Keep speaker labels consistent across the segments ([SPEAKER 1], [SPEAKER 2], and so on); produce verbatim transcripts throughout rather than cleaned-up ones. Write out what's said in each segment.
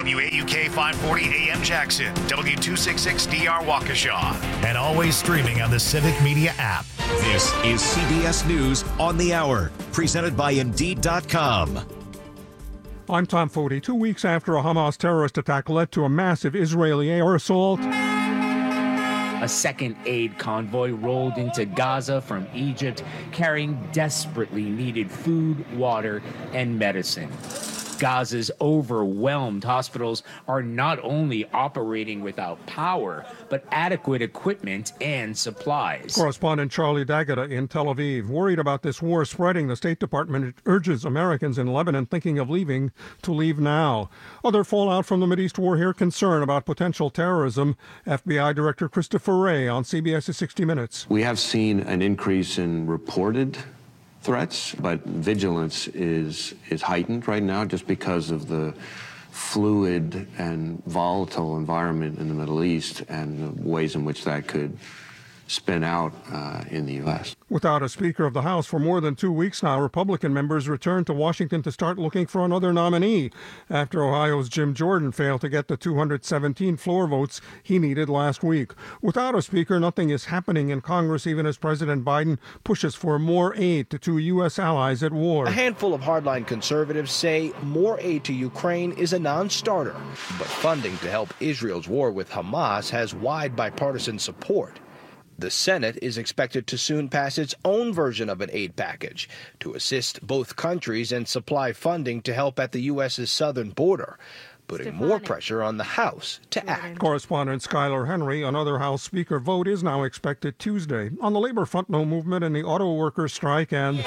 [SPEAKER 1] W A U K five forty A M Jackson, W two sixty-six D R Waukesha, and always streaming on the Civic Media app.
[SPEAKER 2] This is C B S News on the Hour, presented by Indeed dot com.
[SPEAKER 3] I'm Tom Foti. Two weeks after a Hamas terrorist attack led to a massive Israeli air assault,
[SPEAKER 4] a second aid convoy rolled into Gaza from Egypt, carrying desperately needed food, water, and medicine. Gaza's overwhelmed hospitals are not only operating without power, but adequate equipment and supplies.
[SPEAKER 3] Correspondent Charlie D'Agata in Tel Aviv. Worried about this war spreading, the State Department urges Americans in Lebanon thinking of leaving to leave now. Other fallout from the Mideast war here, concern about potential terrorism. F B I Director Christopher Wray on C B S's sixty minutes.
[SPEAKER 5] We have seen an increase in reported threats, but vigilance is is heightened right now just because of the fluid and volatile environment in the Middle East and the ways in which that could spin out uh, in the U S.
[SPEAKER 3] Without a Speaker of the House for more than two weeks now, Republican members returned to Washington to start looking for another nominee after Ohio's Jim Jordan failed to get the two hundred seventeen floor votes he needed last week. Without a Speaker, nothing is happening in Congress, even as President Biden pushes for more aid to two U S allies at war.
[SPEAKER 6] A handful of hardline conservatives say more aid to Ukraine is a non-starter, but funding to help Israel's war with Hamas has wide bipartisan support. The Senate is expected to soon pass its own version of an aid package to assist both countries and supply funding to help at the U S's southern border, putting more pressure on the House to act.
[SPEAKER 3] Correspondent Skylar Henry. Another House Speaker vote is now expected Tuesday. On the labor front, no movement in the auto workers' strike, and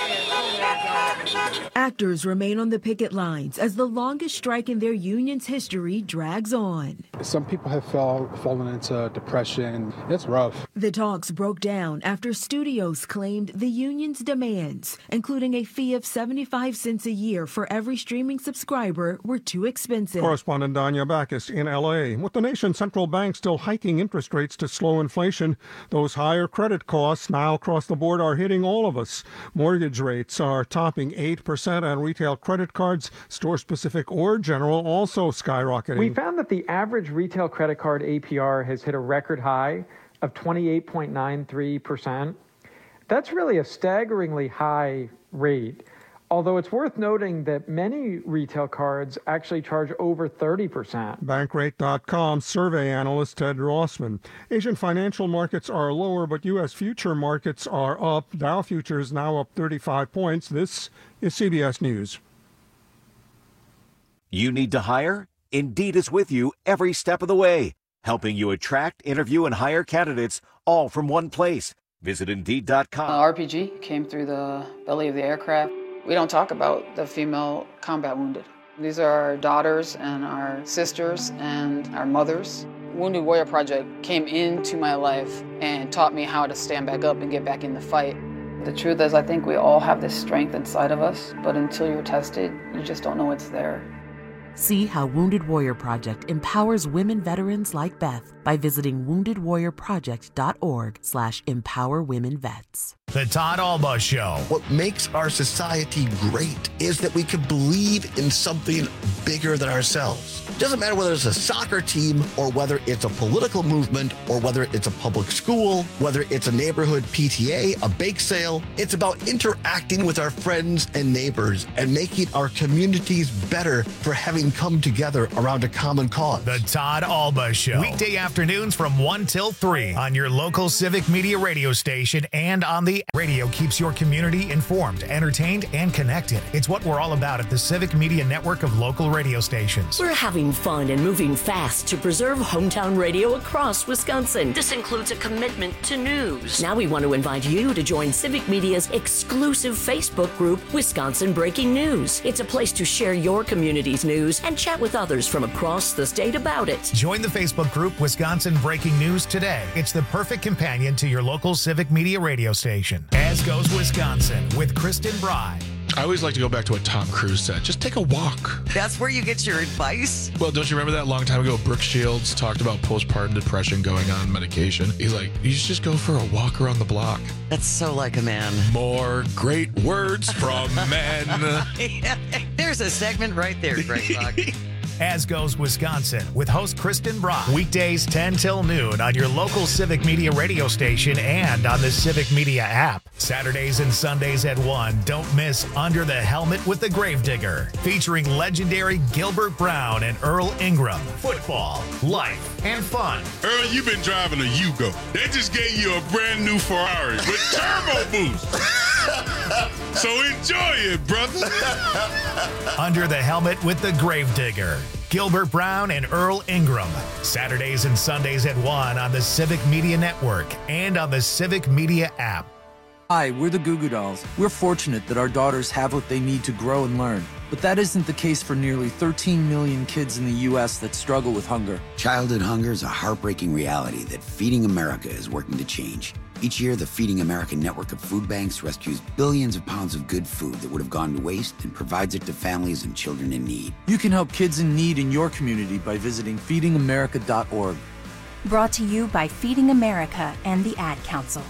[SPEAKER 7] actors remain on the picket lines as the longest strike in their union's history drags on.
[SPEAKER 8] Some people have fell, fallen into depression. It's rough.
[SPEAKER 7] The talks broke down after studios claimed the union's demands, including a fee of seventy-five cents a year for every streaming subscriber, were too expensive.
[SPEAKER 3] Correspondent Danya Backus in L A. With the nation's central bank still hiking interest rates to slow inflation, those higher credit costs now across the board are hitting all of us. Mortgage rates are topping eight percent on retail credit cards, store-specific or general, also skyrocketing.
[SPEAKER 9] We found that the average retail credit card A P R has hit a record high of twenty-eight point nine three percent. That's really a staggeringly high rate, although it's worth noting that many retail cards actually charge over thirty percent.
[SPEAKER 3] Bankrate dot com survey analyst Ted Rossman. Asian financial markets are lower, but U S future markets are up. Dow futures now up thirty-five points. This is C B S News.
[SPEAKER 2] You need to hire? Indeed is with you every step of the way, helping you attract, interview, and hire candidates all from one place. Visit Indeed dot com.
[SPEAKER 10] Uh, R P G came through the belly of the aircraft. We don't talk about the female combat wounded. These are our daughters and our sisters and our mothers. Wounded Warrior Project came into my life and taught me how to stand back up and get back in the fight. The truth is, I think we all have this strength inside of us, but until you're tested, you just don't know it's there.
[SPEAKER 11] See how Wounded Warrior Project empowers women veterans like Beth by visiting wounded warrior project dot org slash empower women vets.
[SPEAKER 1] The Todd Alba Show.
[SPEAKER 12] What makes our society great is that we can believe in something bigger than ourselves. It doesn't matter whether it's a soccer team or whether it's a political movement or whether it's a public school, whether it's a neighborhood P T A, a bake sale. It's about interacting with our friends and neighbors and making our communities better for having come together around a common cause.
[SPEAKER 1] The Todd Alba Show. Weekday afternoons from one till three on your local Civic Media radio station and on the radio. Keeps your community informed, entertained, and connected. It's what we're all about at the Civic Media network of local radio stations.
[SPEAKER 13] We're having fun and moving fast to preserve hometown radio across Wisconsin. This includes a commitment to news. Now we want to invite you to join Civic Media's exclusive Facebook group, Wisconsin Breaking News. It's a place to share your community's news and chat with others from across the state about it.
[SPEAKER 1] Join the Facebook group Wisconsin Breaking News today. It's the perfect companion to your local Civic Media radio station. As goes Wisconsin with Kristen Bry.
[SPEAKER 14] I always like to go back to what Tom Cruise said. Just take a walk.
[SPEAKER 15] That's where you get your advice?
[SPEAKER 14] Well, don't you remember that long time ago, Brooke Shields talked about postpartum depression going on medication? He's like, you should just go for a walk around the block.
[SPEAKER 15] That's so like a man.
[SPEAKER 14] More great words from men.
[SPEAKER 15] There's a segment right there, Greg Buck.
[SPEAKER 1] As Goes Wisconsin with host Kristen Brock. Weekdays ten till noon on your local Civic Media radio station and on the Civic Media app. Saturdays and Sundays at one, don't miss Under the Helmet with the Gravedigger, featuring legendary Gilbert Brown and Earl Ingram. Football, life, and fun.
[SPEAKER 16] Earl, you've been driving a Yugo. They just gave you a brand new Ferrari with turbo boost. So enjoy it, brother.
[SPEAKER 1] Under the Helmet with the Gravedigger. Gilbert Brown and Earl Ingram. Saturdays and Sundays at one on the Civic Media Network and on the Civic Media app.
[SPEAKER 17] Hi, we're the Goo Goo Dolls. We're fortunate that our daughters have what they need to grow and learn. But that isn't the case for nearly thirteen million kids in the U S that struggle with hunger.
[SPEAKER 18] Childhood hunger is a heartbreaking reality that Feeding America is working to change. Each year, the Feeding America network of food banks rescues billions of pounds of good food that would have gone to waste and provides it to families and children in need.
[SPEAKER 17] You can help kids in need in your community by visiting feeding america dot org.
[SPEAKER 19] Brought to you by Feeding America and the Ad Council.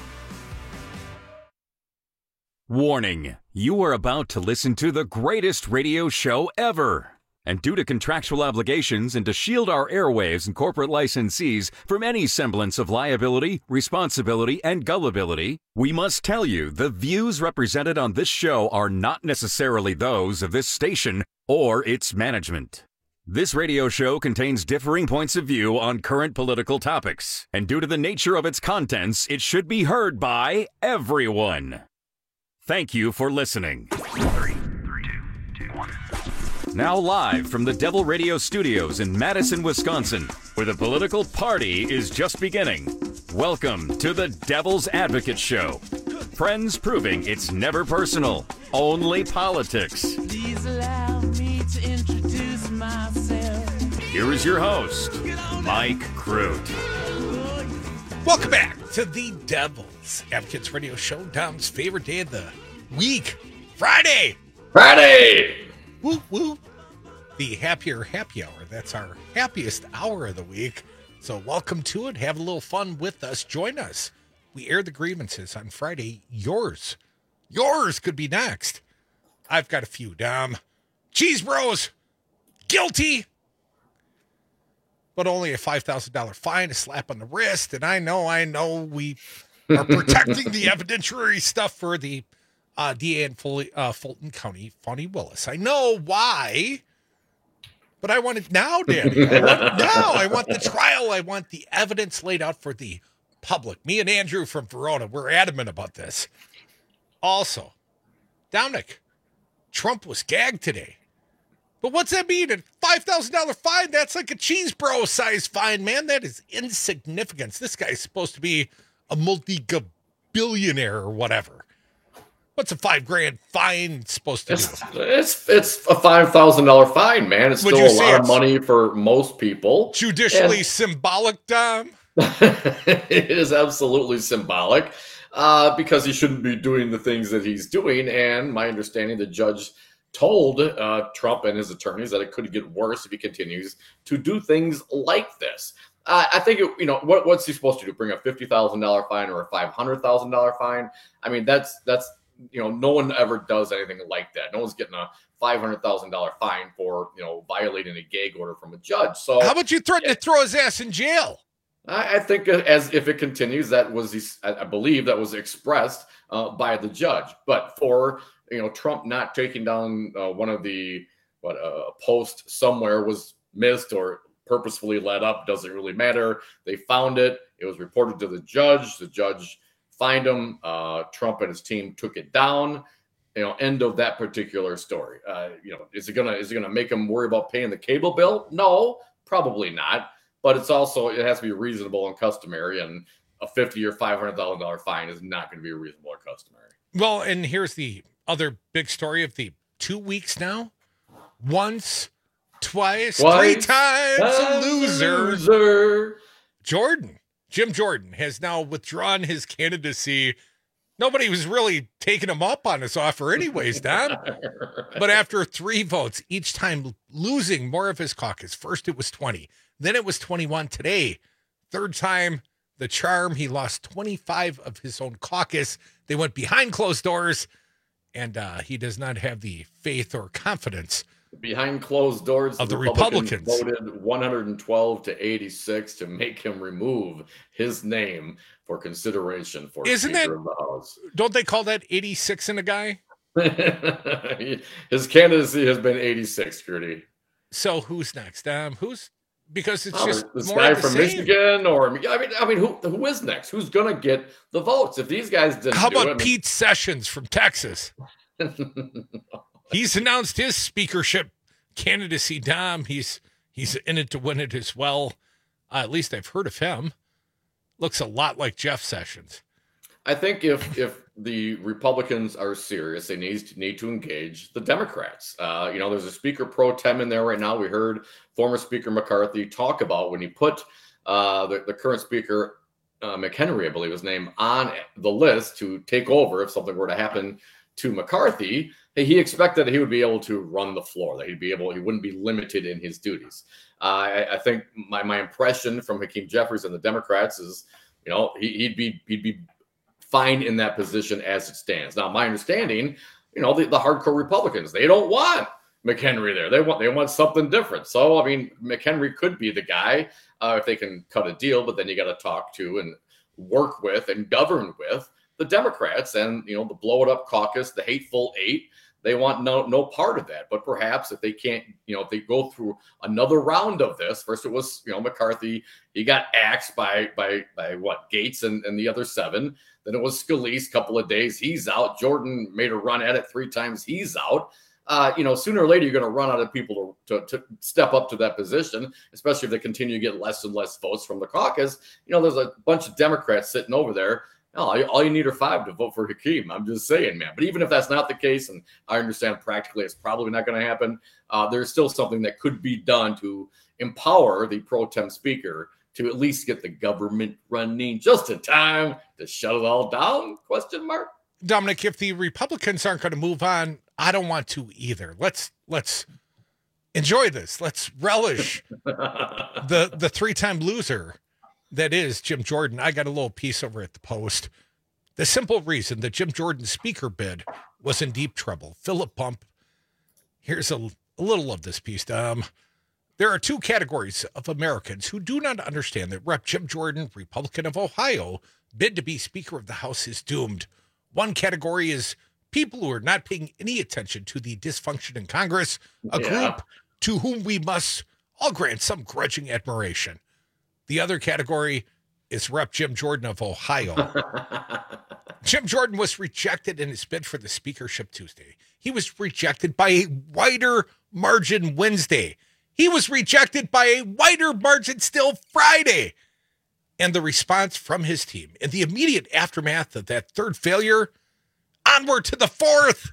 [SPEAKER 20] Warning, you are about to listen to the greatest radio show ever. And due to contractual obligations and to shield our airwaves and corporate licensees from any semblance of liability, responsibility, and gullibility, we must tell you the views represented on this show are not necessarily those of this station or its management. This radio show contains differing points of view on current political topics, and due to the nature of its contents, it should be heard by everyone. Thank you for listening. Three, three, two, two, one. Now live from the Devil Radio Studios in Madison, Wisconsin, where the political party is just beginning. Welcome to the Devil's Advocate Show. Friends proving it's never personal, only politics.
[SPEAKER 21] Please allow me to introduce myself.
[SPEAKER 20] Here is your host, Mike Crute.
[SPEAKER 22] Welcome back to the Devil's Advocates Radio Show. Dom's favorite day of the week, Friday.
[SPEAKER 23] Friday!
[SPEAKER 22] Woo, woo. The Happier Happy Hour. That's our happiest hour of the week. So welcome to it. Have a little fun with us. Join us. We air the grievances on Friday. Yours. Yours could be next. I've got a few, Dom. Cheese Bros. Guilty. But only a five thousand dollars fine, a slap on the wrist. And I know, I know we are protecting the evidentiary stuff for the uh, D A in Fully, uh, Fulton County, Fani Willis. I know why, but I want it now, Danny. I want now. I want the trial. I want the evidence laid out for the public. Me and Andrew from Verona, we're adamant about this. Also, Dominic, Trump was gagged today. But what's that mean? A five thousand dollars fine? That's like a cheese bro size fine, man. That is insignificance. This guy's supposed to be a multi-billionaire or whatever. What's a five grand fine supposed to
[SPEAKER 23] it's,
[SPEAKER 22] do?
[SPEAKER 23] It's it's a five thousand dollars fine, man. It's
[SPEAKER 22] Would
[SPEAKER 23] still
[SPEAKER 22] you
[SPEAKER 23] a
[SPEAKER 22] say
[SPEAKER 23] lot of
[SPEAKER 22] it's
[SPEAKER 23] money for most people.
[SPEAKER 22] Judicially
[SPEAKER 23] And
[SPEAKER 22] symbolic, Dom?
[SPEAKER 23] it is absolutely symbolic uh, because he shouldn't be doing the things that he's doing. And my understanding, the judge told uh, Trump and his attorneys that it could get worse if he continues to do things like this. Uh, I think, it, you know, what, what's he supposed to do? Bring a fifty thousand dollars fine or a five hundred thousand dollars fine? I mean, that's, that's, you know, no one ever does anything like that. No one's getting a five hundred thousand dollars fine for, you know, violating a gag order from a judge. So
[SPEAKER 22] how about you threaten to throw his ass in jail?
[SPEAKER 23] I, I think as if it continues, that was, I believe that was expressed uh, by the judge. But for, you know, Trump not taking down uh, one of the, what, a uh, post somewhere was missed or purposefully let up, doesn't really matter. They found it. It was reported to the judge. The judge fined him. Uh, Trump and his team took it down. You know, end of that particular story. Uh, you know, is it gonna is it gonna make him worry about paying the cable bill? No, probably not. But it's also it has to be reasonable and customary, and a fifty or five hundred thousand dollar fine is not going to be reasonable or customary.
[SPEAKER 22] Well, and here's the other big story of the two weeks now. Once, twice,
[SPEAKER 23] Twice,
[SPEAKER 22] three times a loser.
[SPEAKER 23] loser.
[SPEAKER 22] Jordan, Jim Jordan, has now withdrawn his candidacy. Nobody was really taking him up on his offer anyways, Don. But after three votes, each time losing more of his caucus. First it was twenty, then it was twenty-one today. Third time, the charm, he lost twenty-five of his own caucus. They went behind closed doors, and uh, he does not have the faith or confidence
[SPEAKER 23] Behind closed doors,
[SPEAKER 22] of the
[SPEAKER 23] Republicans,
[SPEAKER 22] Republicans
[SPEAKER 23] voted one hundred twelve to eighty-six to make him remove his name for consideration for
[SPEAKER 22] Isn't
[SPEAKER 23] Speaker
[SPEAKER 22] that,
[SPEAKER 23] of the House.
[SPEAKER 22] Don't they call that eighty-six in a guy?
[SPEAKER 23] His candidacy has been eighty-six, Gertie.
[SPEAKER 22] So who's next? Um, who's because it's
[SPEAKER 23] Oh,
[SPEAKER 22] just
[SPEAKER 23] this
[SPEAKER 22] more
[SPEAKER 23] guy
[SPEAKER 22] of the
[SPEAKER 23] from
[SPEAKER 22] same.
[SPEAKER 23] Michigan, or I mean, I mean, who who is next? Who's gonna get the votes if these guys didn't?
[SPEAKER 22] How
[SPEAKER 23] do
[SPEAKER 22] about
[SPEAKER 23] it? I mean-
[SPEAKER 22] Pete Sessions from Texas? He's announced his speakership candidacy. Dom, he's he's in it to win it as well. Uh, at least I've heard of him. Looks a lot like Jeff Sessions.
[SPEAKER 23] I think if if the Republicans are serious, they need to need to engage the Democrats. Uh, you know, there's a Speaker pro tem in there right now. We heard former Speaker McCarthy talk about when he put uh, the, the current Speaker uh, McHenry, I believe his name, on the list to take over if something were to happen to McCarthy. He expected that he would be able to run the floor, that he'd be able, he wouldn't be limited in his duties. Uh, I, I think my my impression from Hakeem Jeffries and the Democrats is, you know, he, he'd be he'd be fine in that position as it stands. Now, my understanding, you know, the, the hardcore Republicans, they don't want McHenry there. They want they want something different. So, I mean, McHenry could be the guy uh, if they can cut a deal, but then you got to talk to and work with and govern with the Democrats and, you know, the blow it up caucus, the hateful eight. They want no no part of that. But perhaps if they can't, you know, if they go through another round of this, first it was, you know, McCarthy, he got axed by by by what, Gates and, and the other seven. Then it was Scalise, couple of days, he's out. Jordan made a run at it three times, he's out. Uh, you know, sooner or later you're going to run out of people to, to to step up to that position, especially if they continue to get less and less votes from the caucus. You know, there's a bunch of Democrats sitting over there. No, all you need are five to vote for Hakeem. I'm just saying, man. But even if that's not the case, and I understand practically it's probably not going to happen, uh, there's still something that could be done to empower the pro tem speaker to at least get the government running just in time to shut it all down? Question mark.
[SPEAKER 22] Dominic, if the Republicans aren't going to move on, I don't want to either. Let's let's enjoy this. Let's relish the the three-time loser that is Jim Jordan. I got a little piece over at the Post. The simple reason that Jim Jordan's speaker bid was in deep trouble. Philip Bump. Here's a, a little of this piece. Um, there are two categories of Americans who do not understand that Representative Jim Jordan, Republican of Ohio, bid to be Speaker of the House is doomed. One category is people who are not paying any attention to the dysfunction in Congress, a
[SPEAKER 23] Yeah.
[SPEAKER 22] group to whom we must all grant some grudging admiration. The other category is Representative Jim Jordan of Ohio. Jim Jordan was rejected in his bid for the speakership Tuesday. He was rejected by a wider margin Wednesday. He was rejected by a wider margin still Friday. And the response from his team in the immediate aftermath of that third failure, onward to the fourth.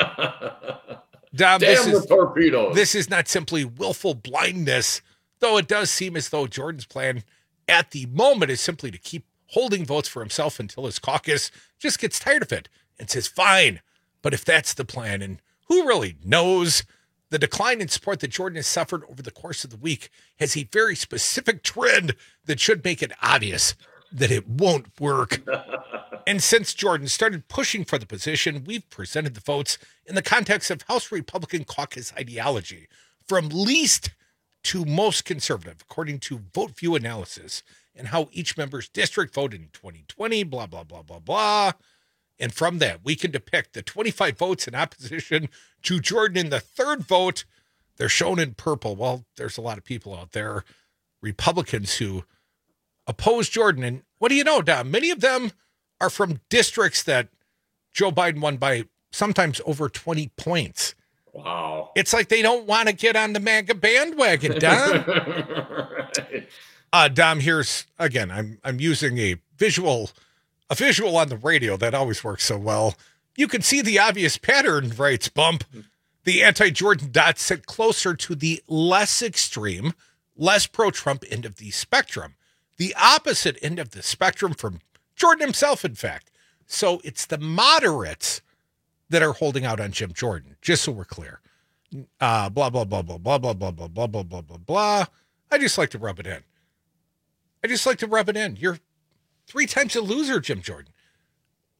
[SPEAKER 22] Dom,
[SPEAKER 23] Damn
[SPEAKER 22] this
[SPEAKER 23] the
[SPEAKER 22] is,
[SPEAKER 23] torpedoes.
[SPEAKER 22] This is not simply willful blindness, though it does seem as though Jordan's plan at the moment is simply to keep holding votes for himself until his caucus just gets tired of it and says, fine, but if that's the plan, and who really knows? The decline in support that Jordan has suffered over the course of the week has a very specific trend that should make it obvious that it won't work. And since Jordan started pushing for the position, we've presented the votes in the context of House Republican caucus ideology, from least to most conservative, according to VoteView analysis, and how each member's district voted in twenty twenty, blah, blah, blah, blah, blah. And from that, we can depict the twenty-five votes in opposition to Jordan in the third vote. They're shown in purple. Well, there's a lot of people out there, Republicans, who oppose Jordan. And what do you know, Dom? Many of them are from districts that Joe Biden won by sometimes over twenty points.
[SPEAKER 23] Wow.
[SPEAKER 22] It's like they don't want to get on the MAGA bandwagon, Dom.
[SPEAKER 23] Right.
[SPEAKER 22] Uh, Dom, here's, again, I'm I'm using a visual, a visual on the radio that always works so well. You can see the obvious pattern, writes Bump. The anti-Jordan dots sit closer to the less extreme, less pro-Trump end of the spectrum. The opposite end of the spectrum from Jordan himself, in fact. So it's the moderates that are holding out on Jim Jordan, just so we're clear. Uh, blah, blah, blah, blah, blah, blah, blah, blah, blah, blah, blah, blah, blah. I just like to rub it in. I just like to rub it in. You're three times a loser, Jim Jordan.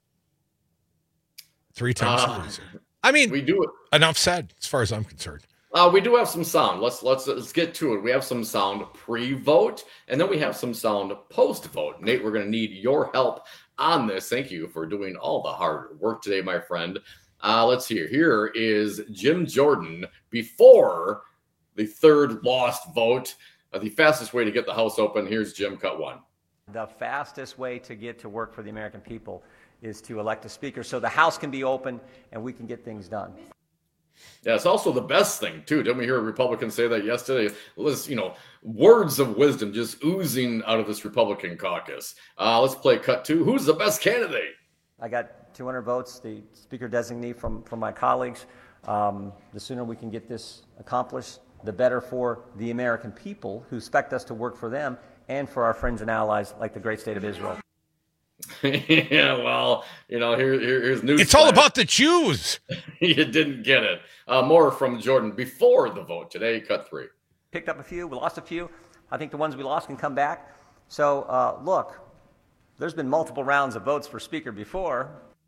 [SPEAKER 22] Three times
[SPEAKER 23] Uh,
[SPEAKER 22] a loser. I mean,
[SPEAKER 23] we do it.
[SPEAKER 22] Enough said, as far as I'm concerned.
[SPEAKER 23] Uh, we do have some sound. Let's let's let's get to it. We have some sound pre-vote, and then we have some sound post-vote. Nate, we're going to need your help on this. Thank you for doing all the hard work today, my friend. Uh, let's hear. Here is Jim Jordan before the third lost vote. Uh, the fastest way to get the House open. Here's Jim, cut one.
[SPEAKER 4] The fastest way to get to work for the American people is to elect a speaker so the House can be open and we can get things done.
[SPEAKER 23] Yeah, it's also the best thing, too. Didn't we hear a Republican say that yesterday? It was, you know, words of wisdom just oozing out of this Republican caucus. Uh, let's play cut two. Who's the best candidate?
[SPEAKER 4] I got two hundred votes, the speaker designee from, from my colleagues. Um, the sooner we can get this accomplished, the better for the American people who expect us to work for them and for our friends and allies like the great state of Israel.
[SPEAKER 23] Yeah, well, you know, here, here here's news.
[SPEAKER 22] It's all about the Jews.
[SPEAKER 23] You didn't get it. Uh, more from Jordan before the vote today, cut three.
[SPEAKER 4] Picked up a few, we lost a few. I think the ones we lost can come back. So, uh, look, there's been multiple rounds of votes for speaker before.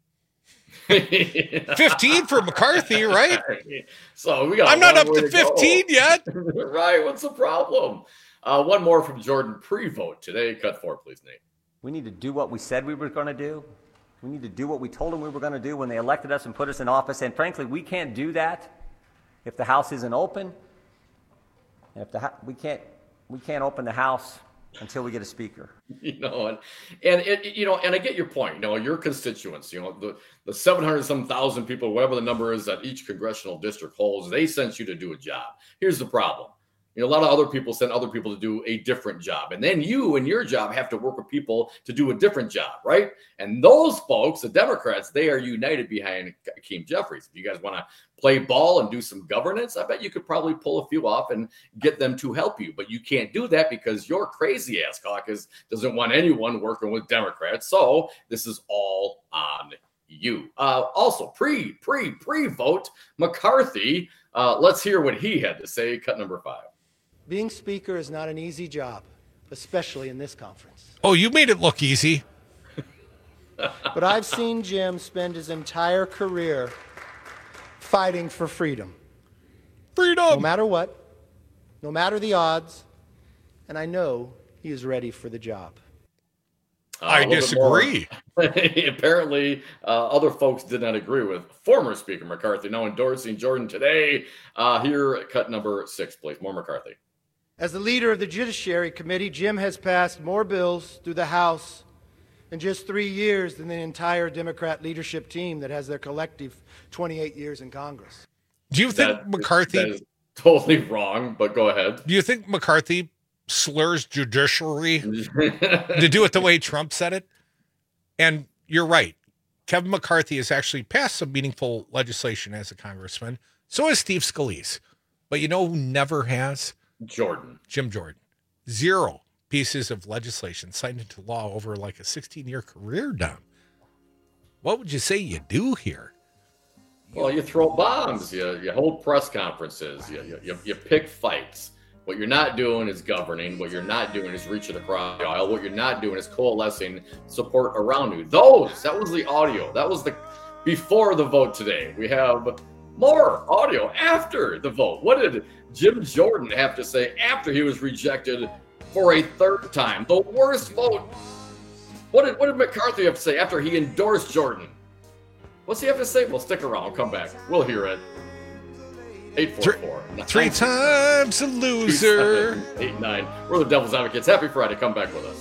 [SPEAKER 22] fifteen for McCarthy, right?
[SPEAKER 23] So we got.
[SPEAKER 22] I'm not up to fifteen yet.
[SPEAKER 23] Right? What's the problem? Uh, one more from Jordan pre-vote today. Cut four, please, Nate.
[SPEAKER 4] We need to do what we said we were going to do. We need to do what we told them we were going to do when they elected us and put us in office. And frankly, we can't do that if the House isn't open. And if the we can't we can't open the House until we get a speaker.
[SPEAKER 23] You know, and and it, you know, and I get your point. You know, your constituents, you know, the the seven hundred some thousand people, whatever the number is that each congressional district holds, they sent you to do a job. Here's the problem. You know, a lot of other people send other people to do a different job. And then you and your job have to work with people to do a different job, right? And those folks, the Democrats, they are united behind Hakeem Jeffries. If you guys want to play ball and do some governance, I bet you could probably pull a few off and get them to help you. But you can't do that because your crazy-ass caucus doesn't want anyone working with Democrats. So this is all on you. Uh, also, pre, pre, pre-vote, McCarthy, uh, let's hear what he had to say. Cut number five.
[SPEAKER 5] Being speaker is not an easy job, especially in this conference.
[SPEAKER 22] Oh, you made it look easy.
[SPEAKER 5] But I've seen Jim spend his entire career fighting for freedom.
[SPEAKER 22] Freedom!
[SPEAKER 5] No matter what, no matter the odds, and I know he is ready for the job.
[SPEAKER 23] Uh,
[SPEAKER 22] I disagree.
[SPEAKER 23] Apparently, uh, other folks did not agree with former Speaker McCarthy, now endorsing Jordan today. Uh, here, cut number six, please. More McCarthy.
[SPEAKER 5] As the leader of the Judiciary Committee, Jim has passed more bills through the House in just three years than the entire Democrat leadership team that has their collective twenty-eight years in Congress.
[SPEAKER 22] Do you think
[SPEAKER 23] that,
[SPEAKER 22] McCarthy...
[SPEAKER 23] That is totally wrong, but go ahead.
[SPEAKER 22] Do you think McCarthy slurs judiciary to do it the way Trump said it? And you're right. Kevin McCarthy has actually passed some meaningful legislation as a congressman. So has Steve Scalise. But you know who never has?
[SPEAKER 23] Jordan.
[SPEAKER 22] Jim Jordan. Zero pieces of legislation signed into law over like a sixteen-year career down. What would you say you do here?
[SPEAKER 23] Well, you throw bombs. You, you hold press conferences. You, you, you pick fights. What you're not doing is governing. What you're not doing is reaching across the aisle. What you're not doing is coalescing support around you. Those, that was the audio. That was the before the vote today. We have more audio after the vote. What did Jim Jordan have to say after he was rejected for a third time? The worst vote. What did, what did McCarthy have to say after he endorsed Jordan? What's he have to say? Well, stick around. I'll come back. We'll hear it. eight four four.
[SPEAKER 22] Three times a loser.
[SPEAKER 23] eight nine. We're the Devil's Advocates. Happy Friday. Come back with us.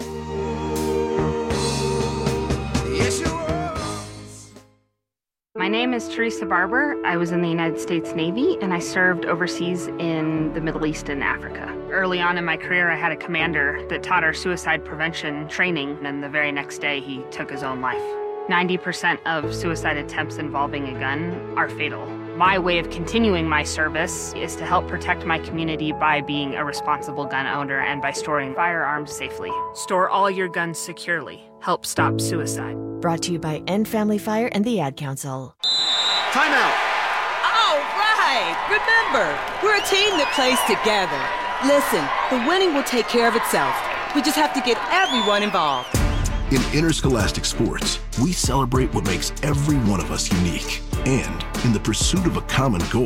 [SPEAKER 6] My name is Teresa Barber. I was in the United States Navy, and I served overseas in the Middle East and Africa. Early on in my career, I had a commander that taught our suicide prevention training, and the very next day, he took his own life. ninety percent of suicide attempts involving a gun are fatal. My way of continuing my service is to help protect my community by being a responsible gun owner and by storing firearms safely. Store all your guns securely. Help stop suicide.
[SPEAKER 24] Brought to you by End Family Fire and the Ad Council.
[SPEAKER 25] Timeout. All right. Remember, we're a team that plays together. Listen, the winning will take care of itself. We just have to get everyone involved.
[SPEAKER 26] In Interscholastic Sports, we celebrate what makes every one of us unique. And in the pursuit of a common goal,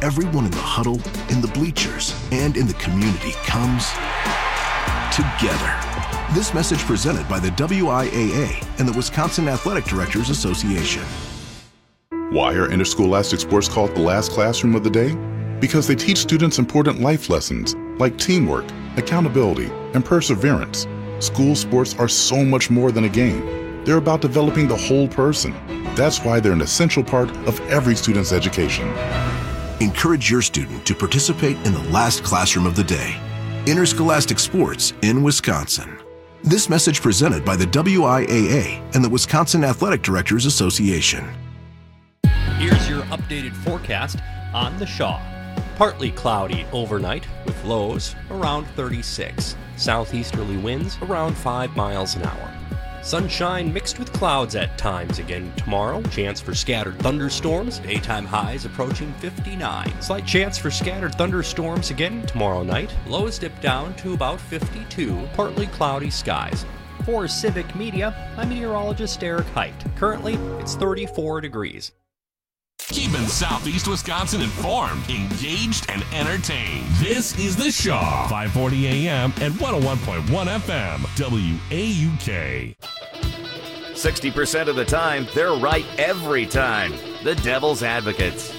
[SPEAKER 26] everyone in the huddle, in the bleachers, and in the community comes together. This message presented by the W I A A and the Wisconsin Athletic Directors Association.
[SPEAKER 2] Why are interscholastic sports called the last classroom of the day? Because they teach students important life lessons like teamwork, accountability, and perseverance. School sports are so much more than a game. They're about developing the whole person. That's why they're an essential part of every student's education.
[SPEAKER 26] Encourage your student to participate in the last classroom of the day. Interscholastic sports in Wisconsin. This message presented by the W I A A and the Wisconsin Athletic Directors Association.
[SPEAKER 3] Here's your updated forecast on the Shaw. Partly cloudy overnight with lows around thirty-six. Southeasterly winds around five miles an hour. Sunshine mixed with clouds at times again tomorrow. Chance for scattered thunderstorms. Daytime highs approaching fifty-nine. Slight chance for scattered thunderstorms again tomorrow night. Lows dip down to about fifty-two. Partly cloudy skies. For Civic Media, I'm meteorologist Eric Height. Currently, it's thirty-four degrees.
[SPEAKER 7] Keeping Southeast Wisconsin informed, engaged, and entertained. This is The Shaw, five forty a.m. and one oh one point one F M, W A U K.
[SPEAKER 8] sixty percent of the time, they're right every time. The Devil's Advocates.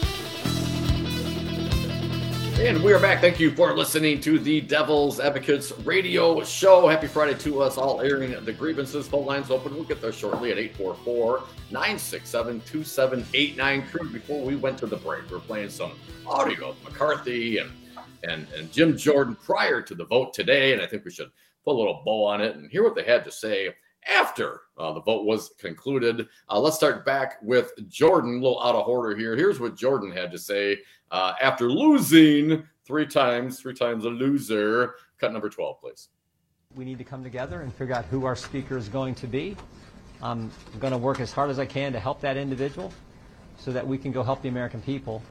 [SPEAKER 23] And we are back. Thank you for listening to the Devil's Advocates radio show. Happy Friday to us all, airing the grievances. Phone lines open. We'll get there shortly at eight four four, nine six seven, two seven eight nine. Crew, before we went to the break, we we're playing some audio of McCarthy and, and, and Jim Jordan prior to the vote today, and I think we should put a little bow on it and hear what they had to say after uh, the vote was concluded. Uh, let's start back with Jordan, a little out of order here. Here's what Jordan had to say uh, after losing three times, three times a loser. Cut number twelve, please.
[SPEAKER 9] We need to come together and figure out who our speaker is going to be. I'm going to work as hard as I can to help that individual so that we can go help the American people.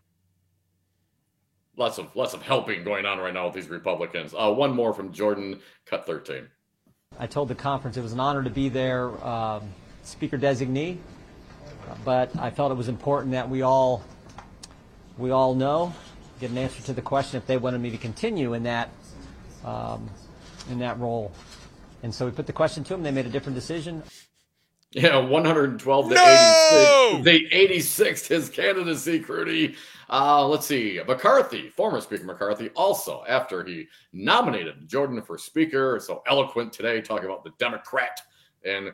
[SPEAKER 23] Lots of lots of helping going on right now with these Republicans. Uh, one more from Jordan, cut thirteen.
[SPEAKER 9] I told the conference it was an honor to be their um, speaker designee, but I felt it was important that we all we all know, get an answer to the question if they wanted me to continue in that um, in that role. And so we put the question to them. They made a different decision.
[SPEAKER 23] Yeah, one hundred twelve to
[SPEAKER 22] No!
[SPEAKER 23] eighty-six. They eighty-sixth his candidacy, Crudy. Uh, let's see. McCarthy, former Speaker McCarthy, also, after he nominated Jordan for Speaker, so eloquent today, talking about the Democrat and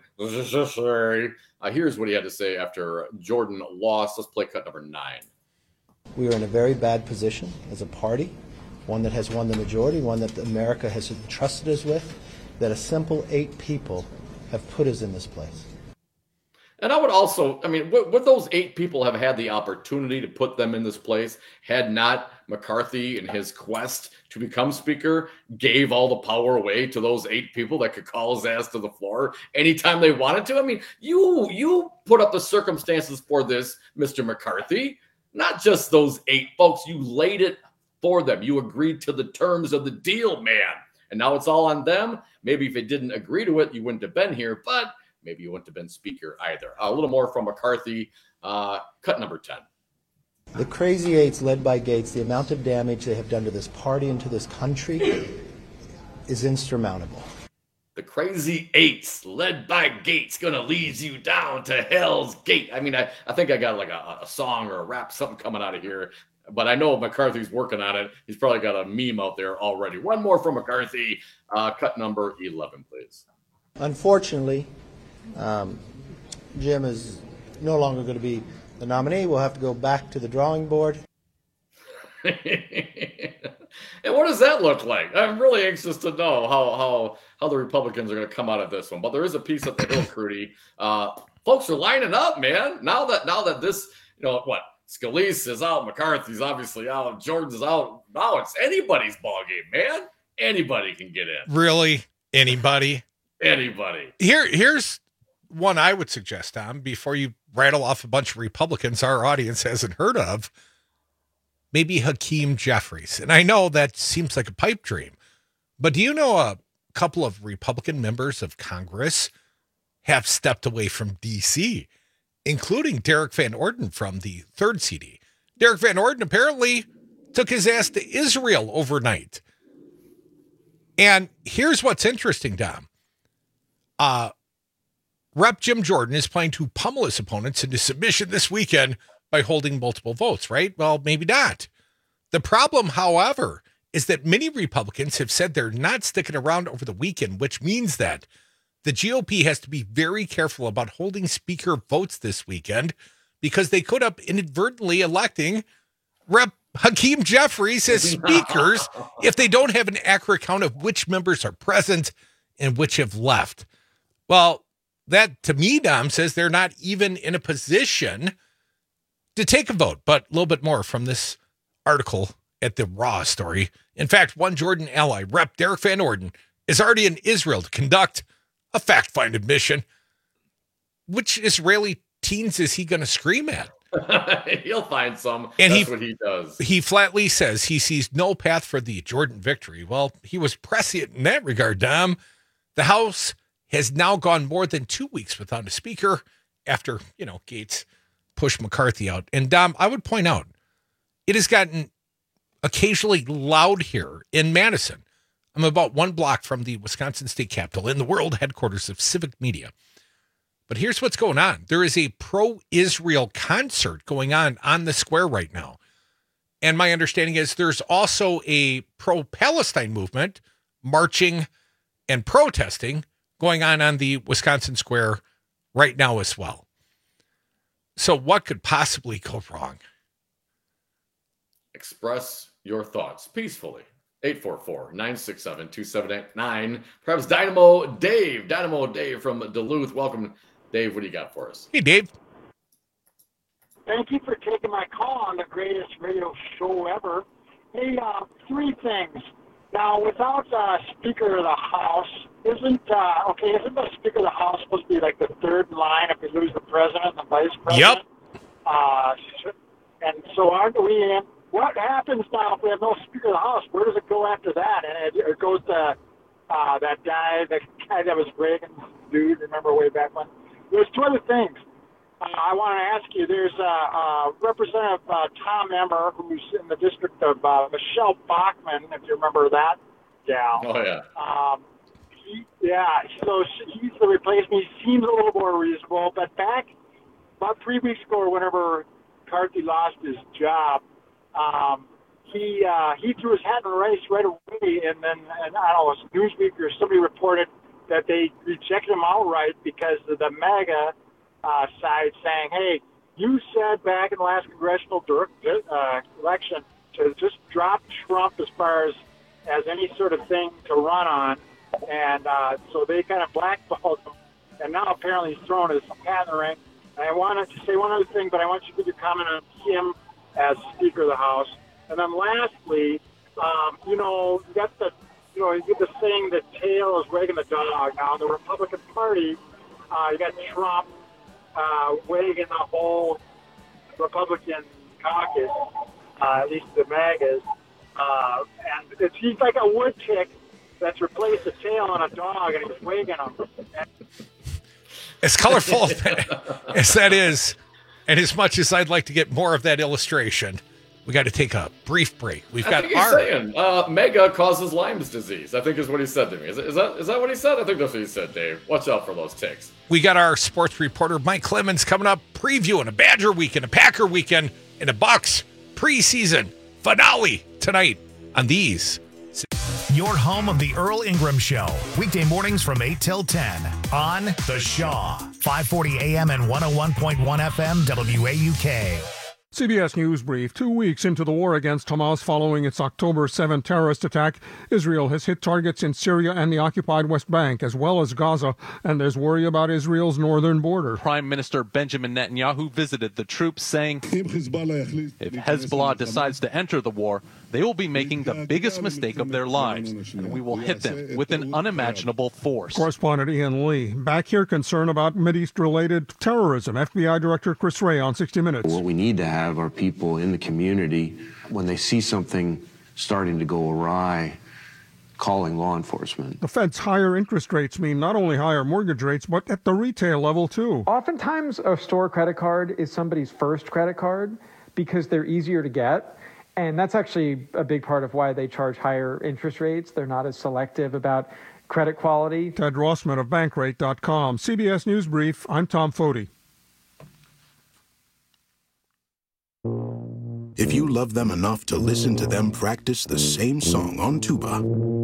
[SPEAKER 23] uh, here's what he had to say after Jordan lost. Let's play cut number nine.
[SPEAKER 10] We are in a very bad position as a party, one that has won the majority, one that America has entrusted us with, that a simple eight people have put us in this place.
[SPEAKER 23] And I would also, I mean, would, would those eight people have had the opportunity to put them in this place had not McCarthy, in his quest to become Speaker, gave all the power away to those eight people that could call his ass to the floor anytime they wanted to? I mean, you you put up the circumstances for this, Mister McCarthy, not just those eight folks. You laid it for them. You agreed to the terms of the deal, man. And now it's all on them. Maybe if they didn't agree to it, you wouldn't have been here, but maybe you wouldn't have been Speaker either. A little more from McCarthy. Uh, cut number ten.
[SPEAKER 10] The Crazy Eights, led by Gates, the amount of damage they have done to this party and to this country is insurmountable.
[SPEAKER 23] The Crazy Eights, led by Gates, gonna lead you down to Hell's Gate. I mean, I, I think I got like a, a song or a rap, something coming out of here. But I know McCarthy's working on it. He's probably got a meme out there already. One more from McCarthy. Uh, cut number eleven, please.
[SPEAKER 10] Unfortunately, um, Jim is no longer going to be the nominee. We'll have to go back to the drawing board.
[SPEAKER 23] And what does that look like? I'm really anxious to know how how how the Republicans are going to come out of this one. But there is a piece at the Hill, Crudy. Uh, folks are lining up, man. Now that now that this, you know what, Scalise is out, McCarthy's obviously out, Jordan's out. Now it's anybody's ball game, man. Anybody can get in.
[SPEAKER 22] Really? Anybody?
[SPEAKER 23] Anybody.
[SPEAKER 22] Here, here's one I would suggest, Tom, before you rattle off a bunch of Republicans our audience hasn't heard of. Maybe Hakeem Jeffries. And I know that seems like a pipe dream, but do you know a couple of Republican members of Congress have stepped away from D C, including Derek Van Orden from the third C D? Derek Van Orden apparently took his ass to Israel overnight. And here's what's interesting, Dom. Uh, Rep Jim Jordan is planning to pummel his opponents into submission this weekend by holding multiple votes, right? Well, maybe not. The problem, however, is that many Republicans have said they're not sticking around over the weekend, which means that the G O P has to be very careful about holding speaker votes this weekend because they could up inadvertently electing Rep Hakeem Jeffries as speakers if they don't have an accurate count of which members are present and which have left. Well, that to me, Dom, says they're not even in a position to take a vote. But a little bit more from this article at the Raw story. In fact, one Jordan ally, Rep Derek Van Orden, is already in Israel to conduct a fact-finding mission. Which Israeli teens is he going to scream at?
[SPEAKER 23] He'll find some.
[SPEAKER 22] And
[SPEAKER 23] That's
[SPEAKER 22] he,
[SPEAKER 23] what he does.
[SPEAKER 22] He flatly says he sees no path for the Jordan victory. Well, he was prescient in that regard, Dom. The House has now gone more than two weeks without a speaker after, you know, Gates pushed McCarthy out. And Dom, I would point out, it has gotten occasionally loud here in Madison. I'm about one block from the Wisconsin State Capitol in the world headquarters of Civic Media. But here's what's going on. There is a pro-Israel concert going on on the square right now. And my understanding is there's also a pro-Palestine movement marching and protesting going on on the Wisconsin Square right now as well. So what could possibly go wrong?
[SPEAKER 23] Express your thoughts peacefully. eight four four, nine six seven, two seven eight nine. Perhaps Dynamo Dave. Dynamo Dave from Duluth. Welcome, Dave. What do you got for us?
[SPEAKER 22] Hey, Dave.
[SPEAKER 11] Thank you for taking my call on the greatest radio show ever. Hey, uh, three things. Now, without uh, Speaker of the House, isn't, uh, okay, isn't the Speaker of the House supposed to be like the third in line if we lose the president and the vice president?
[SPEAKER 22] Yep.
[SPEAKER 11] Uh, and so aren't we in? What happens now if we have no Speaker of the House? Where does it go after that? And it, it goes to uh, that guy, the guy that was Reagan's dude, remember way back when? There's two other things. Uh, I want to ask you, there's uh, uh, Representative uh, Tom Emmer, who's in the district of uh, Michelle Bachmann, if you remember that gal.
[SPEAKER 23] Oh, yeah.
[SPEAKER 11] Um, he, yeah, so she, he's the replacement. He seems a little more reasonable, but back about three weeks ago or whenever McCarthy lost his job, um, he uh, he threw his hat in the race right away, and then, and I don't know, it was Newsweek or somebody reported that they rejected him outright because of the MAGA Uh, side saying, hey, you said back in the last congressional uh, election to just drop Trump as far as, as any sort of thing to run on. And uh, so they kind of blackballed him. And now apparently he's thrown his hat in the ring. And I wanted to say one other thing, but I want you to give your comment on him as Speaker of the House. And then lastly, um, you know, you got the, you know, you get the saying that tail is wagging the dog. Now, in the Republican Party, uh, you got Trump, Uh, wagging the whole Republican caucus, uh, at least the MAGAs, uh, and it's, he's like a wood tick that's replaced a tail on a dog, and he's wagging them. And
[SPEAKER 22] as colorful as that is, and as much as I'd like to get more of that illustration, we got to take a brief break. We've
[SPEAKER 23] I
[SPEAKER 22] got
[SPEAKER 23] think he's
[SPEAKER 22] our
[SPEAKER 23] saying uh, mega causes Lyme's disease. I think is what he said to me. Is, is that is that what he said? I think that's what he said, Dave. Watch out for those ticks.
[SPEAKER 22] We got our sports reporter Mike Clemens coming up, previewing a Badger weekend, a Packer weekend, and a Bucks preseason finale tonight on these.
[SPEAKER 1] Your home of the Earl Ingram Show, weekday mornings from eight till ten on The Shaw, five forty A M and one oh one point one F M W A U K.
[SPEAKER 12] C B S News Brief. Two weeks into the war against Hamas following its October seventh terrorist attack, Israel has hit targets in Syria and the occupied West Bank, as well as Gaza, and there's worry about Israel's northern border.
[SPEAKER 13] Prime Minister Benjamin Netanyahu visited the troops, saying, if Hezbollah decides to enter the war, they will be making the biggest mistake of their lives, and we will hit them with an unimaginable force.
[SPEAKER 12] Correspondent Ian Lee. Back here, concern about Mideast-related terrorism. F B I Director Chris Wray on sixty minutes.
[SPEAKER 14] What we need to have are people in the community, when they see something starting to go awry, calling law enforcement.
[SPEAKER 12] The Fed's higher interest rates mean not only higher mortgage rates, but at the retail level, too.
[SPEAKER 15] Oftentimes, a store credit card is somebody's first credit card, because they're easier to get. And that's actually a big part of why they charge higher interest rates. They're not as selective about credit quality.
[SPEAKER 12] Ted Rossman of Bankrate dot com. C B S News Brief, I'm Tom Foti.
[SPEAKER 26] If you love them enough to listen to them practice the same song on tuba,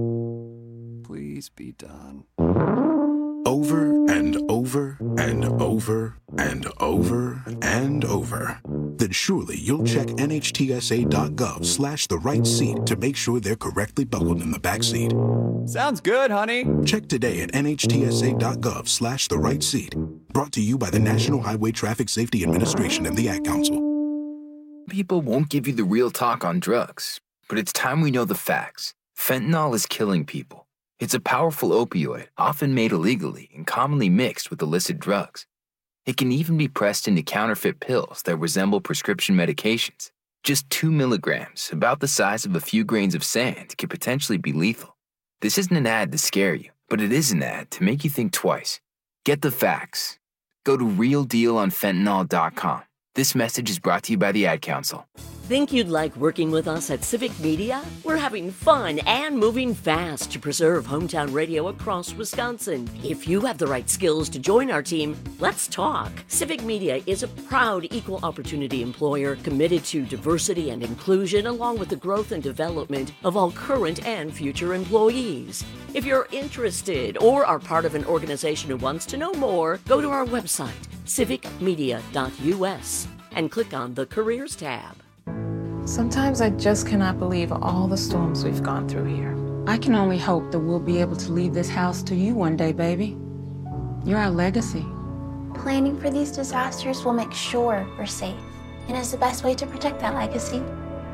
[SPEAKER 16] please be done.
[SPEAKER 26] Over and over and over and over and over, then surely you'll check N H T S A dot gov slash the right seat to make sure they're correctly buckled in the back seat.
[SPEAKER 16] Sounds good, honey.
[SPEAKER 26] Check today at N H T S A dot gov slash the right seat. Brought to you by the National Highway Traffic Safety Administration and the Ad Council.
[SPEAKER 17] People won't give you the real talk on drugs, but it's time we know the facts. Fentanyl is killing people. It's a powerful opioid, often made illegally and commonly mixed with illicit drugs. It can even be pressed into counterfeit pills that resemble prescription medications. Just two milligrams, about the size of a few grains of sand, could potentially be lethal. This isn't an ad to scare you, but it is an ad to make you think twice. Get the facts. Go to real deal on fentanyl dot com. This message is brought to you by the Ad Council.
[SPEAKER 18] Think you'd like working with us at Civic Media? We're having fun and moving fast to preserve hometown radio across Wisconsin. If you have the right skills to join our team, let's talk. Civic Media is a proud equal opportunity employer committed to diversity and inclusion along with the growth and development of all current and future employees. If you're interested or are part of an organization who wants to know more, go to our website, civic media dot U S, and click on the Careers tab.
[SPEAKER 19] Sometimes I just cannot believe all the storms we've gone through here.
[SPEAKER 21] I can only hope that we'll be able to leave this house to you one day, baby. You're our legacy.
[SPEAKER 27] Planning for these disasters will make sure we're safe, and is the best way to protect that legacy.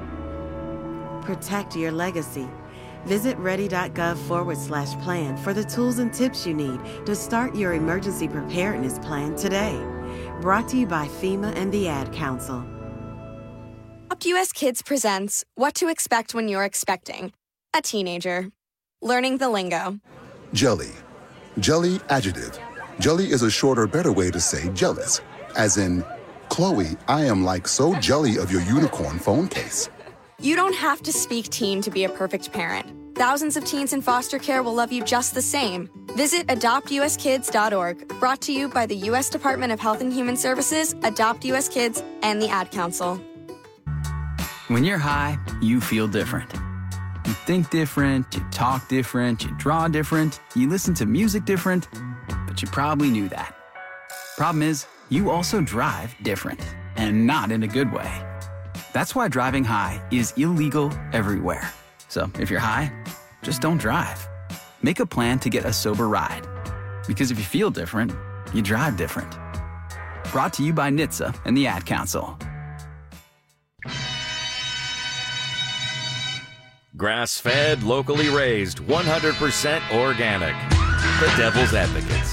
[SPEAKER 28] Protect your legacy. Visit ready.gov forward slash plan for the tools and tips you need to start your emergency preparedness plan today. Brought to you by FEMA and the Ad Council.
[SPEAKER 29] Adopt U S Kids presents What to Expect When You're Expecting a Teenager. Learning the lingo.
[SPEAKER 30] Jelly. Jelly adjective. Jelly is a shorter, better way to say jealous. As in, Chloe, I am like so jelly of your unicorn phone case.
[SPEAKER 29] You don't have to speak teen to be a perfect parent. Thousands of teens in foster care will love you just the same. Visit adopt U S kids dot org. Brought to you by the U S Department of Health and Human Services, Adopt U S Kids, and the Ad Council.
[SPEAKER 31] When you're high, you feel different. You think different, you talk different, you draw different, you listen to music different, but you probably knew that. Problem is, you also drive different, and not in a good way. That's why driving high is illegal everywhere. So if you're high, just don't drive. Make a plan to get a sober ride. Because if you feel different, you drive different. Brought to you by N H T S A and the Ad Council.
[SPEAKER 8] Grass-fed, locally raised, one hundred percent organic. The Devil's Advocates.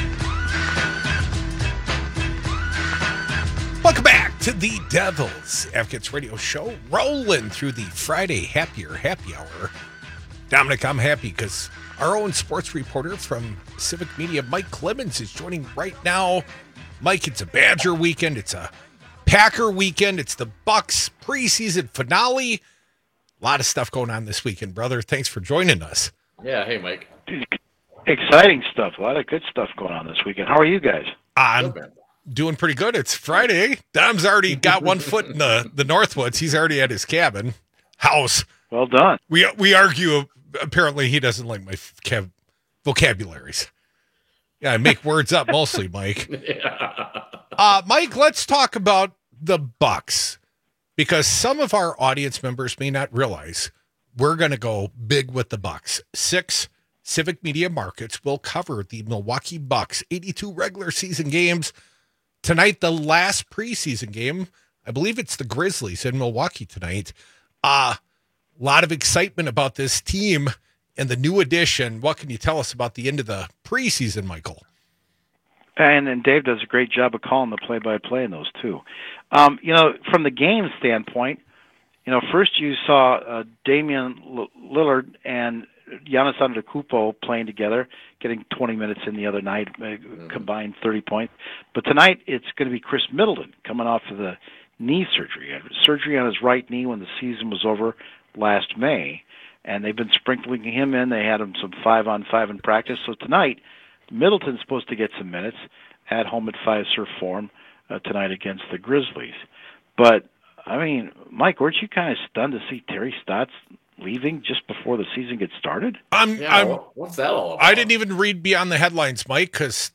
[SPEAKER 22] Welcome back to the Devil's Advocates radio show, rolling through the Friday Happier Happy Hour. Dominic, I'm happy because our own sports reporter from Civic Media, Mike Clemens, is joining right now. Mike, it's a Badger weekend. It's a Packer weekend. It's the Bucks preseason finale. A lot of stuff going on this weekend, brother. Thanks for joining us.
[SPEAKER 23] Yeah, hey, Mike.
[SPEAKER 32] Exciting stuff. A lot of good stuff going on this weekend. How are you guys?
[SPEAKER 22] I'm doing pretty good. It's Friday. Dom's already got one foot in the, the Northwoods. He's already at his cabin, house.
[SPEAKER 32] Well done.
[SPEAKER 22] We we argue, apparently he doesn't like my vocab- vocabularies. Yeah, I make words up mostly, Mike.
[SPEAKER 23] Yeah.
[SPEAKER 22] Uh, Mike, let's talk about the Bucks. Because some of our audience members may not realize we're going to go big with the Bucks. Six Civic Media markets will cover the Milwaukee Bucks eighty-two regular season games. Tonight, the last preseason game. I believe it's the Grizzlies in Milwaukee tonight. A uh, lot of excitement about this team and the new addition. What can you tell us about the end of the preseason, Michael?
[SPEAKER 32] And and Dave does a great job of calling the play-by-play in those, too. Um, you know, from the game standpoint, you know, first you saw uh, Damian Lillard and Giannis Antetokounmpo playing together, getting twenty minutes in the other night, uh, mm-hmm. combined thirty points. But tonight it's going to be Chris Middleton coming off of the knee surgery. He had surgery on his right knee when the season was over last May, and they've been sprinkling him in. They had him some five-on-five in practice. So tonight, Middleton's supposed to get some minutes at home at Fiserv Forum uh, tonight against the Grizzlies. But, I mean, Mike, weren't you kind of stunned to see Terry Stotts leaving just before the season gets started?
[SPEAKER 22] I'm,
[SPEAKER 23] Yeah,
[SPEAKER 22] I'm,
[SPEAKER 23] what's that all about?
[SPEAKER 22] I didn't even read beyond the headlines, Mike, because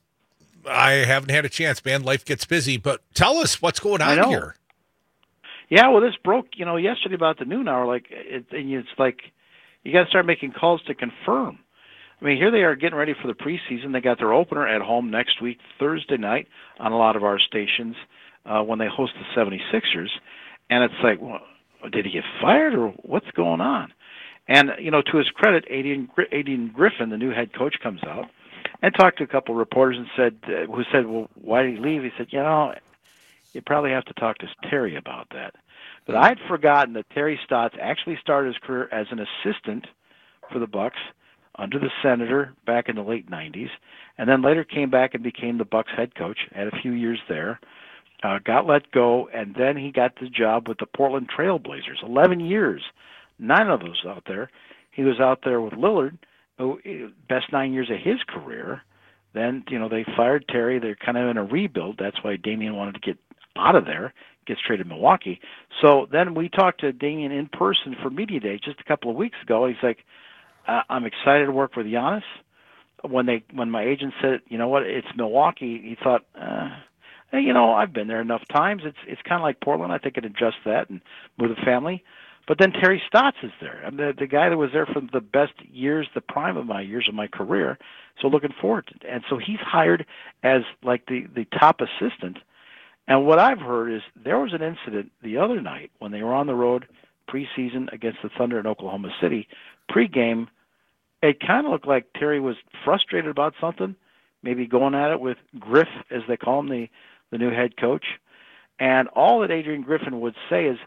[SPEAKER 22] I haven't had a chance, man. Life gets busy. But tell us what's going
[SPEAKER 32] I
[SPEAKER 22] on
[SPEAKER 32] know.
[SPEAKER 22] here.
[SPEAKER 32] Yeah, well, this broke, you know, yesterday about the noon hour. Like, it, and it's like you got to start making calls to confirm. I mean, here they are getting ready for the preseason. They got their opener at home next week, Thursday night, on a lot of our stations uh, when they host the seventy-sixers. And it's like, well, did he get fired or what's going on? And, you know, to his credit, Adrian, Adrian Griffin, the new head coach, comes out and talked to a couple of reporters and said, uh, who said, well, why did he leave? He said, you know, you probably have to talk to Terry about that. But I'd forgotten that Terry Stotts actually started his career as an assistant for the Bucks under the Senator back in the late nineties, and then later came back and became the Bucks head coach, had a few years there, uh, got let go, and then he got the job with the Portland Trail Blazers. eleven years, nine of those out there. He was out there with Lillard, who, best nine years of his career. Then, you know, they fired Terry. They're kind of in a rebuild. That's why Damian wanted to get out of there, gets traded to Milwaukee. So then we talked to Damian in person for Media Day just a couple of weeks ago. He's like, uh, I'm excited to work with Giannis. When they, when my agent said, you know what, it's Milwaukee, he thought, uh, hey, you know, I've been there enough times. It's it's kind of like Portland. I think I can adjust that and move the family. But then Terry Stotts is there. I'm the, the guy that was there for the best years, the prime of my years of my career. So looking forward to it. And so he's hired as like the, the top assistant. And what I've heard is there was an incident the other night when they were on the road preseason against the Thunder in Oklahoma City. Pregame, it kind of looked like Terry was frustrated about something, maybe going at it with Griff, as they call him, the, the new head coach. And all that Adrian Griffin would say is,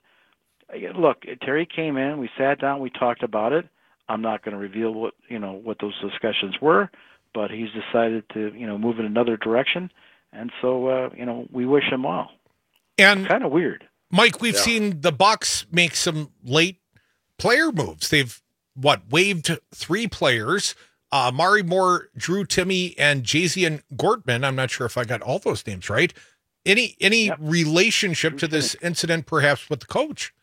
[SPEAKER 32] look, Terry came in, we sat down, we talked about it. I'm not going to reveal what, you know, what those discussions were, but he's decided to, you know, move in another direction. And so, uh, you know, we wish him well.
[SPEAKER 22] And
[SPEAKER 32] kind of weird.
[SPEAKER 22] Mike, we've
[SPEAKER 32] Yeah.
[SPEAKER 22] seen the Bucks make some late player moves. They've, what, waived three players, uh, Mari Moore, Drew Timme, and Jazian Gortman. I'm not sure if I got all those names right. Any any yep. relationship to this incident, perhaps, with the coach?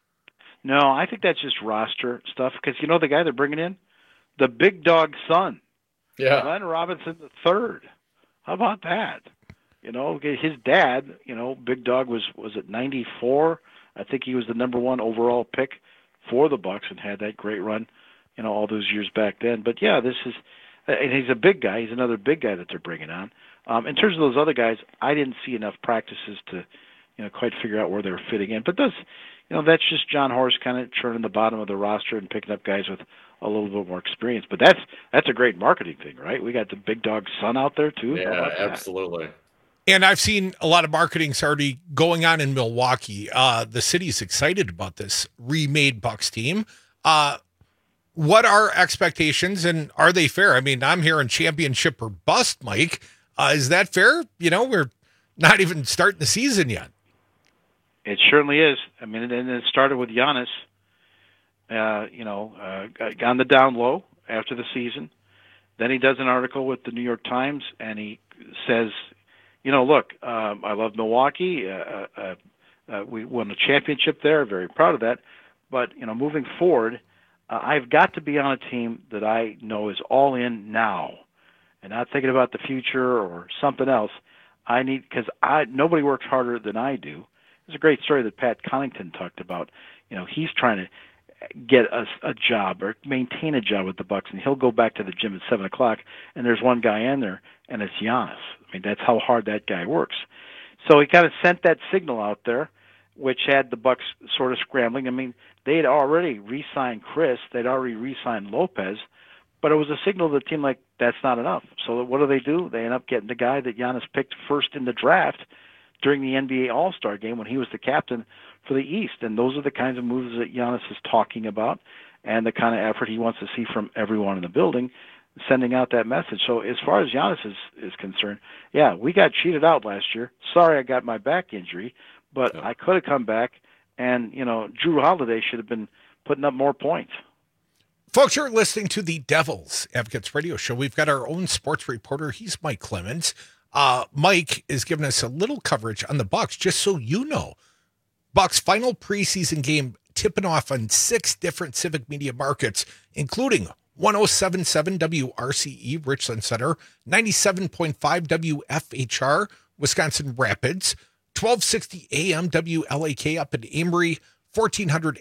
[SPEAKER 32] No, I think that's just roster stuff. Because, you know, the guy they're bringing in? The big dog's son.
[SPEAKER 23] Yeah.
[SPEAKER 32] Glenn Robinson the third. How about that? You know, his dad, you know, Big Dog was was at ninety-four. I think he was the number one overall pick for the Bucks and had that great run, you know, all those years back then. But yeah, this is, and he's a big guy. He's another big guy that they're bringing on. Um, in terms of those other guys, I didn't see enough practices to, you know, quite figure out where they were fitting in. But those, you know, that's just John Horst kind of churning the bottom of the roster and picking up guys with a little bit more experience. But that's that's a great marketing thing, right? We got the Big Dog son out there too.
[SPEAKER 23] Yeah, absolutely.
[SPEAKER 22] And I've seen a lot of marketing's already going on in Milwaukee. Uh, the city's excited about this remade Bucks team. Uh, what are expectations, and are they fair? I mean, I'm hearing championship or bust, Mike. Uh, is that fair? You know, we're not even starting the season yet.
[SPEAKER 32] It certainly is. I mean, and it started with Giannis, uh, you know, uh, on the down low after the season. Then he does an article with the New York Times, and he says, you know, look, um, I love Milwaukee. Uh, uh, uh, we won a championship there. Very proud of that. But, you know, moving forward, uh, I've got to be on a team that I know is all in now and not thinking about the future or something else. I need, because I nobody works harder than I do. There's a great story that Pat Connaughton talked about. You know, he's trying to get a, a job or maintain a job with the Bucks, and he'll go back to the gym at seven o'clock, and there's one guy in there, and it's Giannis. I mean, that's how hard that guy works. So he kind of sent that signal out there, which had the Bucks sort of scrambling. I mean, they had already re-signed Chris, they'd already re-signed Lopez, but it was a signal to the team like that's not enough. So what do they do? They end up getting the guy that Giannis picked first in the draft during the N B A All-Star game when he was the captain for the East. And those are the kinds of moves that Giannis is talking about and the kind of effort he wants to see from everyone in the building, sending out that message. So as far as Giannis is, is concerned, yeah, we got cheated out last year. Sorry I got my back injury, but I could have come back, and, you know, Drew Holiday should have been putting up more points.
[SPEAKER 22] Folks, you're listening to the Devil's Advocates Radio Show. We've got our own sports reporter. He's Mike Clemens. Uh, Mike is giving us a little coverage on the Bucs, just so you know. Bucs final preseason game tipping off on six different Civic Media markets, including one oh seven point seven W R C E Richland Center, ninety-seven point five W F H R Wisconsin Rapids, twelve sixty A M W L A K up in Amory, fourteen hundred